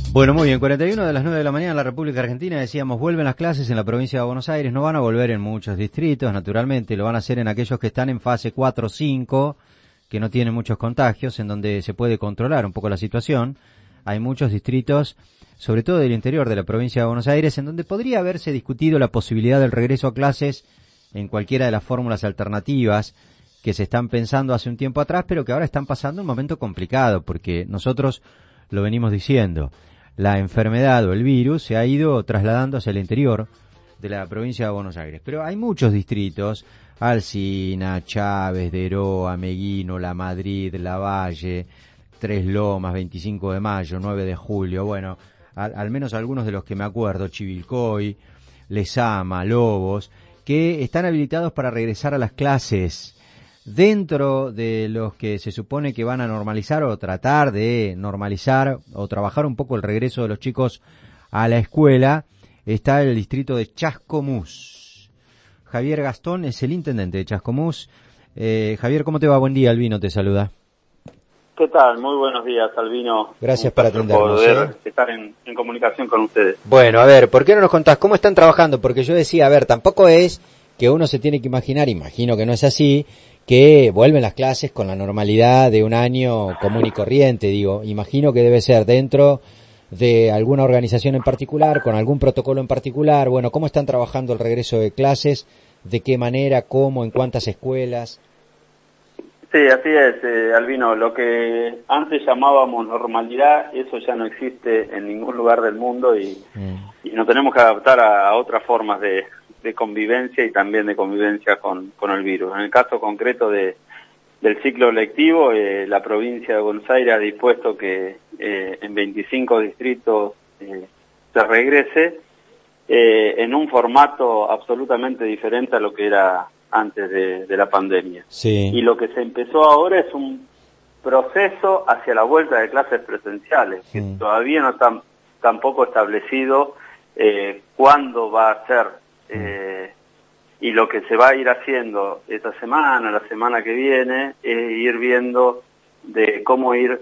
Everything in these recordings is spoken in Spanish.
Bueno, muy bien, 41 de las 9 de la mañana en la República Argentina, decíamos, vuelven las clases en la provincia de Buenos Aires, no van a volver en muchos distritos, naturalmente, lo van a hacer en aquellos que están en fase 4 o 5, que no tienen muchos contagios, en donde se puede controlar un poco la situación. Hay muchos distritos, sobre todo del interior de la provincia de Buenos Aires, en donde podría haberse discutido la posibilidad del regreso a clases en cualquiera de las fórmulas alternativas que se están pensando hace un tiempo atrás, pero que ahora están pasando un momento complicado, porque nosotros lo venimos diciendo. La enfermedad o el virus se ha ido trasladando hacia el interior de la provincia de Buenos Aires. Pero hay muchos distritos, Alsina, Chávez, Deroa, Meguino, La Madrid, Lavalle, Tres Lomas, 25 de mayo, 9 de julio, bueno, al menos algunos de los que me acuerdo, Chivilcoy, Lezama, Lobos, que están habilitados para regresar a las clases. Dentro de los que se supone que van a normalizar o tratar de normalizar o trabajar un poco el regreso de los chicos a la escuela, está el distrito de Chascomús. Javier Gastón es el intendente de Chascomús. Javier, ¿cómo te va? Buen día, Albino te saluda. ¿Qué tal? Muy buenos días, Albino. Gracias por atendernos. Poder estar en comunicación con ustedes. Bueno, a ver, ¿por qué no nos contás cómo están trabajando? Porque yo decía, a ver, tampoco es que uno se tiene que imaginar, imagino que no es así, que vuelven las clases con la normalidad de un año común y corriente, digo, imagino que debe ser dentro de alguna organización en particular, con algún protocolo en particular. Bueno, ¿cómo están trabajando el regreso de clases? ¿De qué manera? ¿Cómo? ¿En cuántas escuelas? Sí, así es, Albino. Lo que antes llamábamos normalidad, eso ya no existe en ningún lugar del mundo y nos tenemos que adaptar a otras formas de convivencia y también de convivencia con el virus. En el caso concreto del ciclo lectivo, la provincia de Buenos Aires ha dispuesto que en 25 distritos se regrese en un formato absolutamente diferente a lo que era antes de la pandemia. Sí. Y lo que se empezó ahora es un proceso hacia la vuelta de clases presenciales, que todavía no está tampoco establecido cuándo va a ser. Y lo que se va a ir haciendo esta semana, la semana que viene, es ir viendo de cómo ir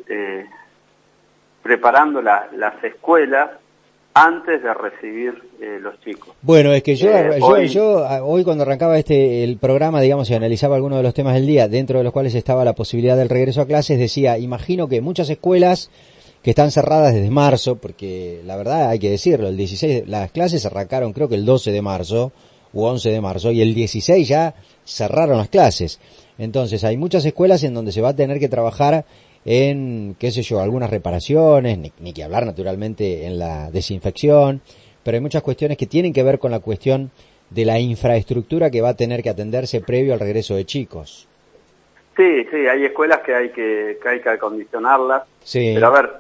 preparando las escuelas antes de recibir los chicos. Bueno, es que yo hoy cuando arrancaba el programa, digamos, y analizaba algunos de los temas del día, dentro de los cuales estaba la posibilidad del regreso a clases, decía, imagino que muchas escuelas que están cerradas desde marzo, porque la verdad hay que decirlo, el 16, las clases arrancaron creo que el 12 de marzo, u 11 de marzo, y el 16 ya cerraron las clases. Entonces hay muchas escuelas en donde se va a tener que trabajar en, qué sé yo, algunas reparaciones, ni que hablar naturalmente en la desinfección, pero hay muchas cuestiones que tienen que ver con la cuestión de la infraestructura que va a tener que atenderse previo al regreso de chicos. Sí, hay escuelas que hay que acondicionarlas, sí. Pero a ver,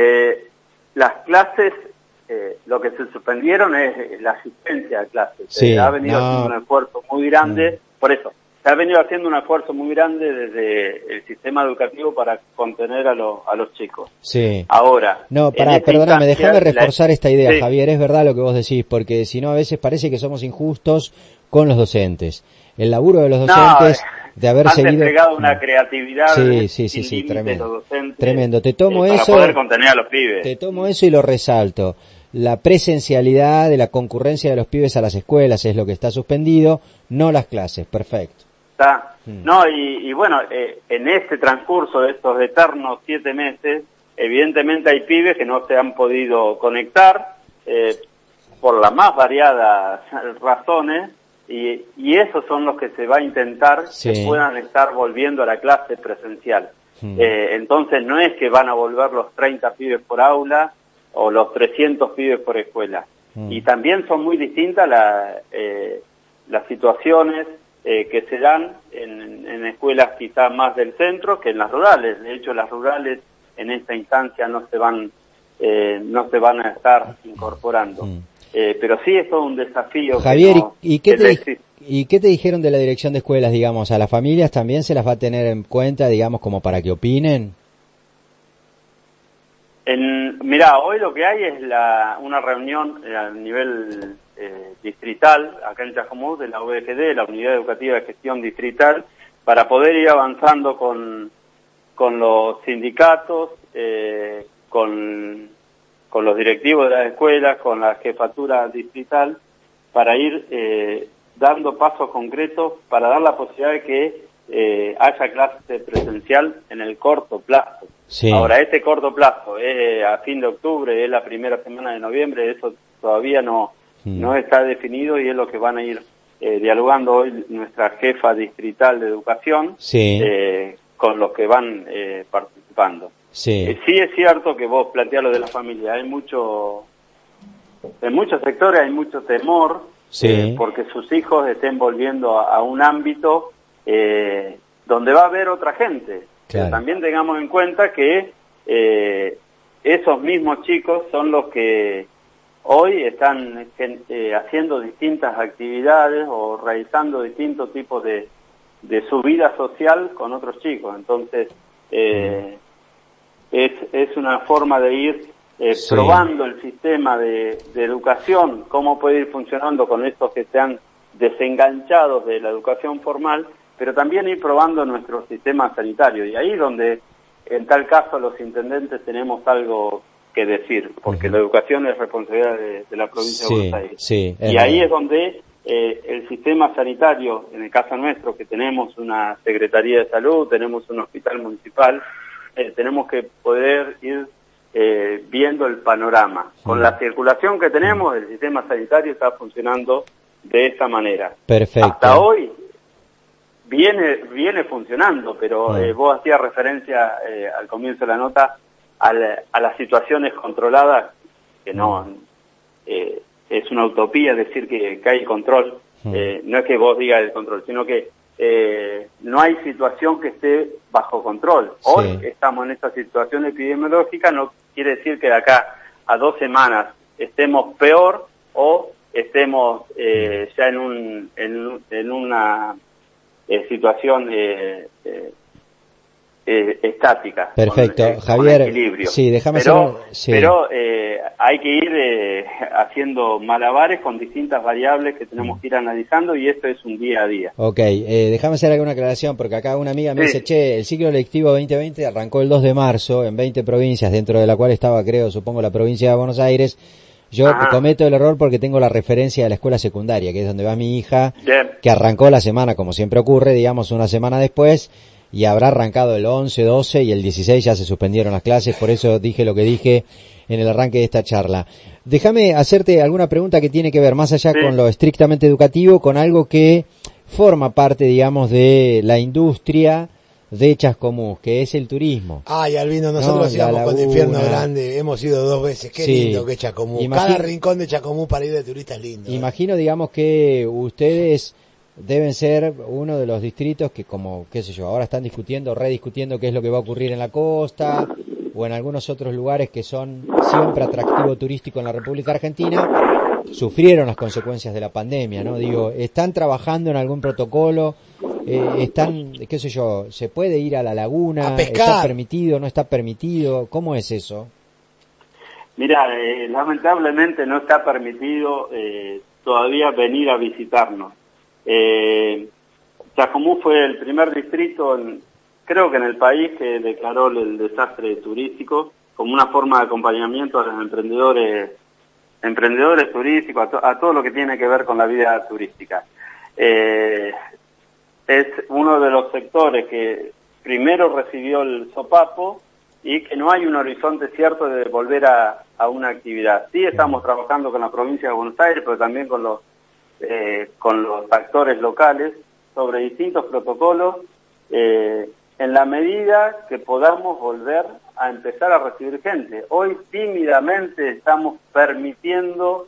las clases, lo que se suspendieron es la asistencia a clases. Sí, ha venido haciendo un esfuerzo muy grande, por eso, se ha venido haciendo un esfuerzo muy grande desde el sistema educativo para contener a los chicos. Sí. Ahora, no, perdóname, déjame reforzar esta idea, sí. Javier, es verdad lo que vos decís, porque si no a veces parece que somos injustos con los docentes. El laburo de los docentes de haber han seguido desplegado una creatividad sí, tremendo. Te tomo para eso, poder contener a los pibes. Te tomo eso y lo resalto. La presencialidad de la concurrencia de los pibes a las escuelas es lo que está suspendido, no las clases. Perfecto. Está. No, y bueno, en este transcurso de estos eternos 7 meses, evidentemente hay pibes que no se han podido conectar por las más variadas razones. Y esos son los que se va a intentar que puedan estar volviendo a la clase presencial. Entonces no es que van a volver los 30 pibes por aula o los 300 pibes por escuela. Y también son muy distintas las situaciones que se dan en escuelas quizás más del centro que en las rurales. De hecho, las rurales en esta instancia no se van a estar incorporando. Pero sí es todo un desafío. Javier, ¿y qué te dijeron de la dirección de escuelas, digamos? ¿A las familias también se las va a tener en cuenta, digamos, como para que opinen? Mirá, hoy lo que hay es una reunión a nivel distrital, acá en Chascomús, de la UEGD, la Unidad Educativa de Gestión Distrital, para poder ir avanzando con los sindicatos, con con los directivos de las escuelas, con la jefatura distrital, para ir dando pasos concretos para dar la posibilidad de que haya clase presencial en el corto plazo. Sí. Ahora, este corto plazo es a fin de octubre, es la primera semana de noviembre, eso todavía no está definido y es lo que van a ir dialogando hoy nuestra jefa distrital de educación con los que van participando. Sí. Sí es cierto que vos planteás lo de la familia, en muchos sectores hay mucho temor porque sus hijos estén volviendo a un ámbito donde va a haber otra gente. Claro. Pero también tengamos en cuenta que esos mismos chicos son los que hoy están haciendo distintas actividades o realizando distintos tipos de su vida social con otros chicos. Entonces, es una forma de ir probando el sistema de educación, cómo puede ir funcionando con estos que se han desenganchados de la educación formal, pero también ir probando nuestro sistema sanitario. Y ahí donde, en tal caso, los intendentes tenemos algo que decir, porque la educación es responsabilidad de la provincia de Buenos Aires. Y ahí es donde el sistema sanitario, en el caso nuestro, que tenemos una Secretaría de Salud, tenemos un hospital municipal, tenemos que poder ir viendo el panorama. Con la circulación que tenemos, el sistema sanitario está funcionando de esta manera. Perfecto. Hasta hoy viene funcionando, pero vos hacías referencia al comienzo de la nota a las situaciones controladas, que no es una utopía decir que hay control. No es que vos digas el control, sino que no hay situación que esté bajo control. Hoy estamos en esta situación epidemiológica, no quiere decir que de acá a 2 semanas estemos peor o estemos ya en una situación estática. Perfecto, con Javier. Equilibrio. Sí, déjame pero hay que ir haciendo malabares con distintas variables que tenemos que ir analizando y esto es un día a día. Ok, déjame hacer alguna aclaración porque acá una amiga me dice, che, el ciclo lectivo 2020 arrancó el 2 de marzo en 20 provincias, dentro de la cual estaba, supongo, la provincia de Buenos Aires. Yo cometo el error porque tengo la referencia de la escuela secundaria, que es donde va mi hija, que arrancó la semana, como siempre ocurre, digamos, una semana después, y habrá arrancado el 11, 12 y el 16 ya se suspendieron las clases, por eso dije lo que dije en el arranque de esta charla. Déjame hacerte alguna pregunta que tiene que ver más allá con lo estrictamente educativo, con algo que forma parte, digamos, de la industria de Chascomús, que es el turismo. Ay, Albino, nosotros íbamos con Infierno Grande, hemos ido 2 veces, qué lindo que es Chascomús. Cada rincón de Chascomús para ir de turista es lindo. Imagino, digamos, que ustedes deben ser uno de los distritos que, como, qué sé yo, ahora están rediscutiendo qué es lo que va a ocurrir en la costa o en algunos otros lugares que son siempre atractivo turístico en la República Argentina, sufrieron las consecuencias de la pandemia, ¿no? Digo, ¿están trabajando en algún protocolo? ¿Están, qué sé yo, se puede ir a la laguna? A pescar. ¿Está permitido, no está permitido? ¿Cómo es eso? Mira, lamentablemente no está permitido todavía venir a visitarnos. Chascomús fue el primer distrito, creo que en el país, que declaró el desastre turístico como una forma de acompañamiento a los emprendedores turísticos, a todo lo que tiene que ver con la vida turística. Es uno de los sectores que primero recibió el sopapo y que no hay un horizonte cierto de volver a una actividad. Sí estamos trabajando con la provincia de Buenos Aires, pero también con los actores locales sobre distintos protocolos, en la medida que podamos volver a empezar a recibir gente. Hoy tímidamente estamos permitiendo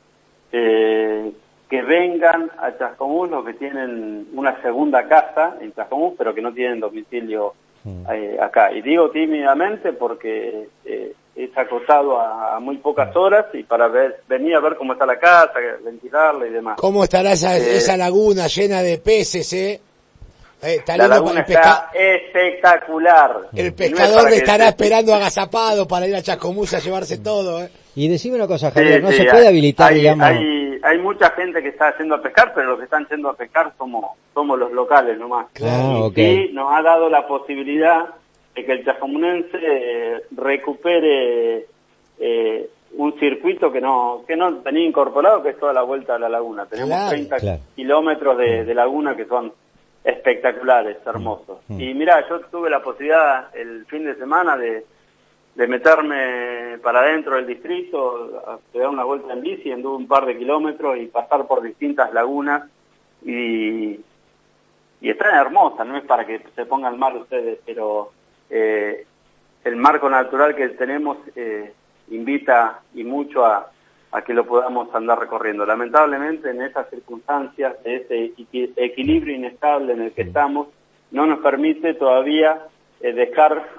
que vengan a Chascomús los que tienen una segunda casa en Chascomús, pero que no tienen domicilio acá. Y digo tímidamente porque es acotado a muy pocas horas y para venir a ver cómo está la casa, ventilarla y demás. ¿Cómo estará esa laguna llena de peces, La laguna está espectacular. El pescador estará esperando agazapado para ir a Chascomús a llevarse todo, Y decime una cosa, Javier, ¿no se puede habilitar, digamos? Hay mucha gente que está yendo a pescar, pero los que están yendo a pescar somos los locales nomás. Claro. Y nos ha dado la posibilidad de que el chascomunense recupere un circuito que no tenía incorporado, que es toda la vuelta a la laguna. Tenemos 30 kilómetros de laguna que son espectaculares, hermosos. Y mirá, yo tuve la posibilidad el fin de semana de meterme para adentro del distrito, a dar una vuelta en bici, anduve un par de kilómetros y pasar por distintas lagunas, y están hermosas, no es para que se pongan mal ustedes, pero el marco natural que tenemos invita y mucho a que lo podamos andar recorriendo. Lamentablemente, en esas circunstancias, de ese equilibrio inestable en el que estamos, no nos permite todavía dejar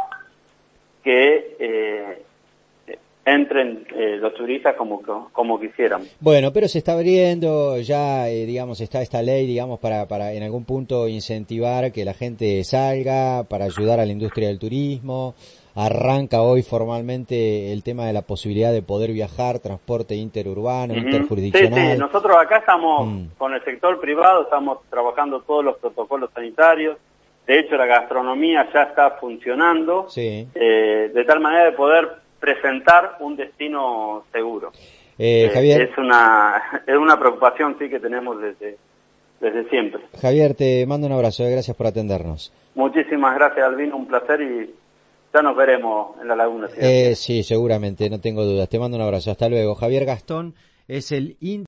que entren los turistas como quisieran. Bueno, pero se está abriendo ya, digamos, está esta ley, digamos, para en algún punto incentivar que la gente salga, para ayudar a la industria del turismo. Arranca hoy formalmente el tema de la posibilidad de poder viajar, transporte interurbano, interjurisdiccional. Sí, nosotros acá estamos con el sector privado, estamos trabajando todos los protocolos sanitarios. De hecho, la gastronomía ya está funcionando, de tal manera de poder presentar un destino seguro. Javier, es una preocupación sí que tenemos desde siempre. Javier, te mando un abrazo, gracias por atendernos. Muchísimas gracias, Albino, un placer, y ya nos veremos en la laguna. Sí, seguramente, no tengo dudas. Te mando un abrazo, hasta luego. Javier Gastón es el